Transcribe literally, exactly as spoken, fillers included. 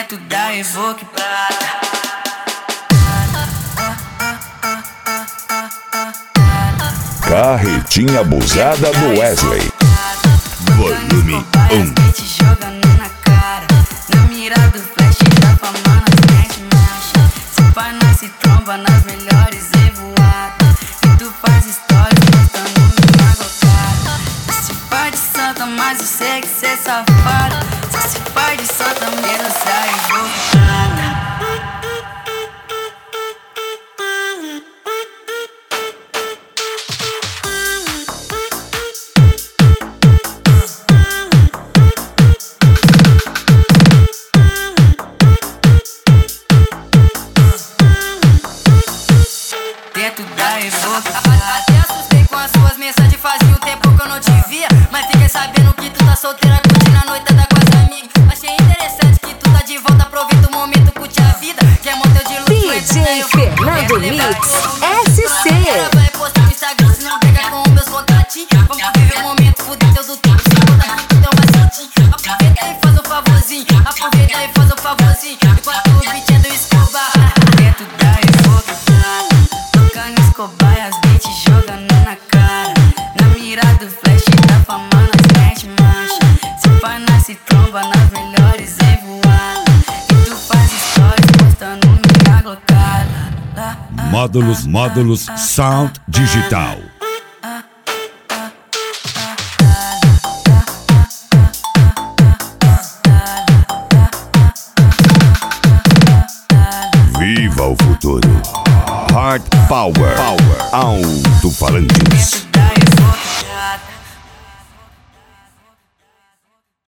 dentro da Evoque Prata. Carretinha abusada do Wesley. Volume um. Jogando na cara, na mira do flash da fama nas mete marcha. Se pá, nós se tromba nas melhores revoadas. E tu faz stories postando minha gocada. Se pá de santa, mas eu sei que cê é safado. Se pá de santa, menos sai invocada. Dentro da Evoque. Até assustei com as suas mensagens, fazia um tempo que eu não te via. Mas fiquei sabendo que tu tá solteira, curtindo a noitada com as amigas. Achei interessante que tu tá de volta, aproveita o momento, curte a vida. Quer motel de luxo, D J Fernando Mix S C. Vai postar no Instagram, se não pega com meus contatinhos. Vamos viver o momento, fuder teu do tempo, sem contar que tu deu mais certinho. Aproveita e faz um favorzinho, aproveita e faz um favorzinho. Enquanto o beat é do Escobar. Dentro da Evoque Prata, Escobar e as beats jogando na cara. Na mira do flash da fama nas mete marcha. Se pá, nós se tromba nas melhores revoadas. E tu faz stories postando minha glocada. Módulos, módulos, sound digital. Viva o futuro. Hard Power. Power. Alto-falantes.